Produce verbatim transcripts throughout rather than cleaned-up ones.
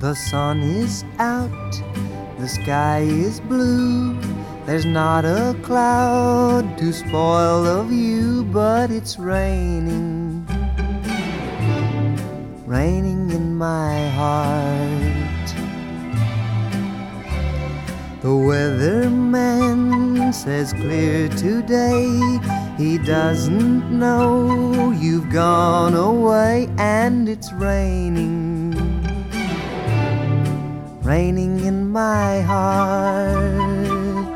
The sun is out, the sky is blue. There's not a cloud to spoil the view, but it's raining, raining in my heart. The weatherman says clear today. He doesn't know you've gone away, and it's raining, raining in my heart.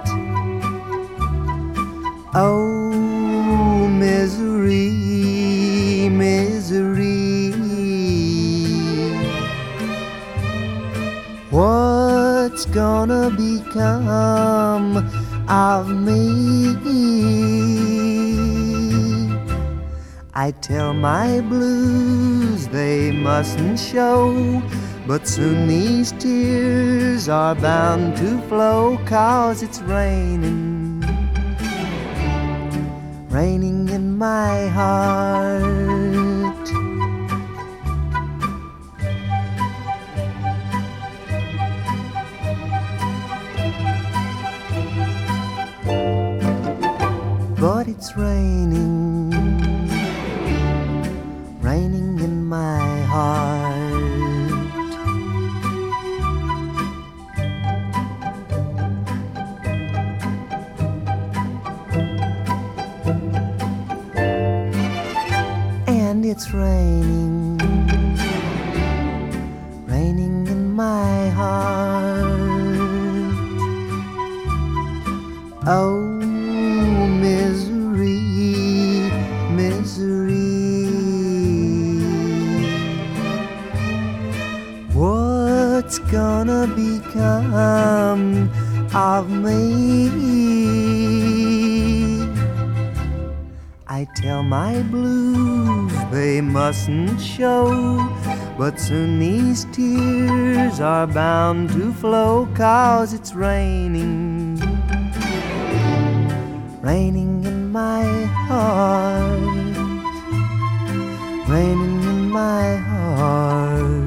Oh, misery, misery, what's gonna become of me? I tell my blues they mustn't show, but soon these tears are bound to flow, 'cause it's raining, raining in my heart. But it's raining, raining in my heart. And it's raining, raining in my heart. Oh, misery, misery, what's gonna become of me? I tell my blues they mustn't show, but soon these tears are bound to flow, 'cause it's raining, raining in my heart, raining in my heart.